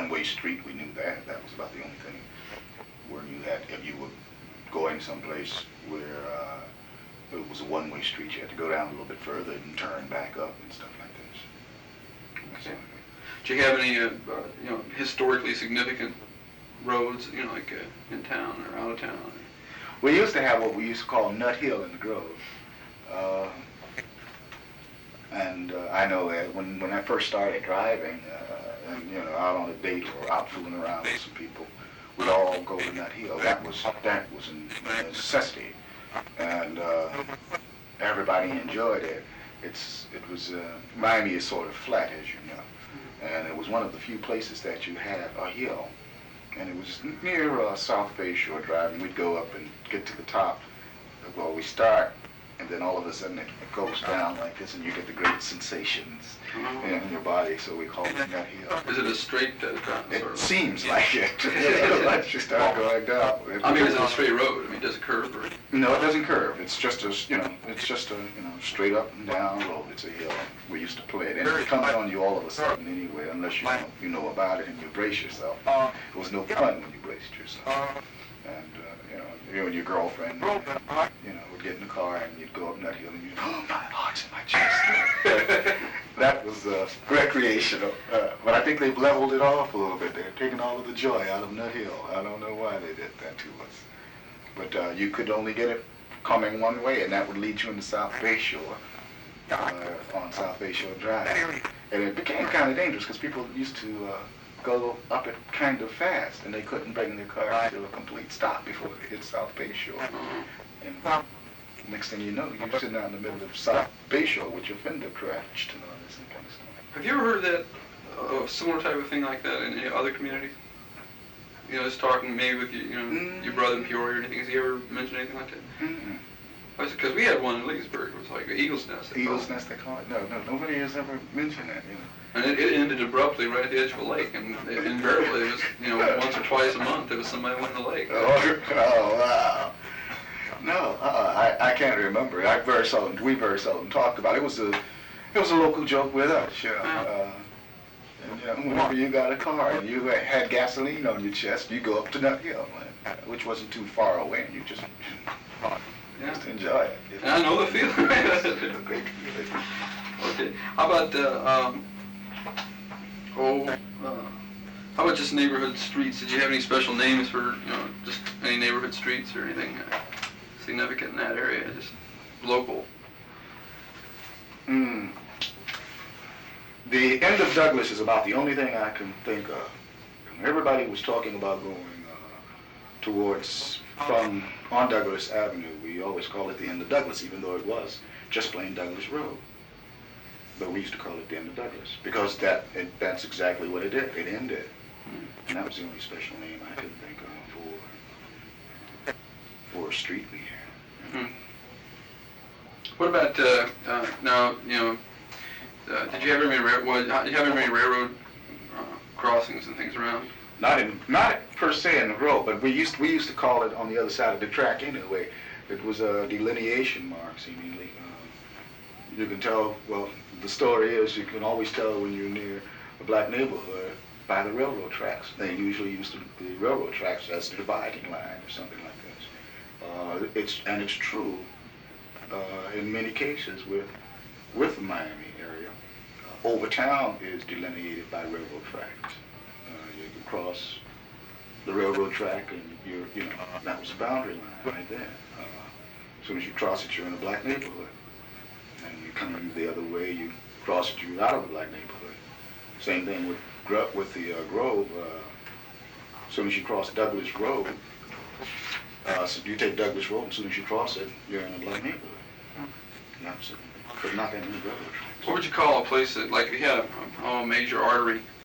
one-way street. We knew that. That was about the only thing where you had, if you were going someplace where it was a one-way street, you had to go down a little bit further and turn back up and stuff like this. Okay. Do you have any, historically significant roads, like in town or out of town? We used to have what we used to call Nut Hill in the Grove. I know that when I first started driving, out on a date or out fooling around with some people, we'd all go to Nut Hill. That was a necessity, and everybody enjoyed it. Miami is sort of flat, as you know, and it was one of the few places that you had a hill, and it was near South Bay Shore Drive, and we'd go up and get to the top of where we start, and then all of a sudden it goes down like this, and you get the great sensations in your body, so we call it Nut Hill. Is it a straight drop? It seems like it. Once you start going down. Is it a straight road? Does it curve? Or? No, it doesn't curve. It's just a straight up and down road. It's a hill. We used to play it, and it comes on you all of a sudden anyway, unless you know about it and you brace yourself. It was no fun when you braced yourself. And you and your girlfriend, would get in the car and you'd go up Nut Hill and you'd, oh, my heart's in my chest. That was recreational. But I think they've leveled it off a little bit. They're taking all of the joy out of Nut Hill. I don't know why they did that to us. But you could only get it coming one way, and that would lead you into South Bay Shore, on South Bay Shore Drive. And it became kind of dangerous because people used to go up it kind of fast, and they couldn't bring their car to a complete stop before they hit South Bay Shore. And next thing you know, you're sitting out in the middle of South Bay Shore with your fender crashed and all this kind of stuff. Have you ever heard that, a similar type of thing like that in any other communities? Just talking maybe with your brother in Peoria or anything. Has he ever mentioned anything like that? Mm-mm. Because we had one in Leesburg. It was like the Eagle's Nest. Eagle's Nest, they call it. No, nobody has ever mentioned that. And it ended abruptly right at the edge of a lake, and invariably it was, once or twice a month, there was somebody went in the lake. Oh, wow. No, I can't remember. We very seldom talked about it. It was a local joke with us, and whenever you got a car and you had gasoline on your chest, you go up to Nut Hill, which wasn't too far away, and you just enjoy it. And I know the feeling. It's a great feeling. Okay. How about how about just neighborhood streets? Did you have any special names for just any neighborhood streets or anything significant in that area? Just local. The end of Douglas is about the only thing I can think of. Everybody was talking about going from on Douglas Avenue. We always call it the end of Douglas, even though it was just plain Douglas Road. But we used to call it the end of Douglas because that's exactly what it did. It ended. And that was the only special name I could think of for a street we had. What about now? Did you have any railroad crossings and things around? Not per se in the road, but we used to call it on the other side of the track anyway. It was a delineation mark, seemingly. You can tell. Well, the story is you can always tell when you're near a black neighborhood by the railroad tracks. They usually use the railroad tracks as the dividing line or something like this. It's true in many cases with the Miami area. Overtown is delineated by railroad tracks. You can cross the railroad track and that was the boundary line right there. As soon as you cross it, you're in a black neighborhood. And you come the other way, you cross it, you're out of a black neighborhood. Same thing with the Grove. As soon as you cross Douglas Road, so you take Douglas Road, as soon as you cross it, you're in a black neighborhood. But not that many railroad tracks. What would you call a place that, like, if you had a major artery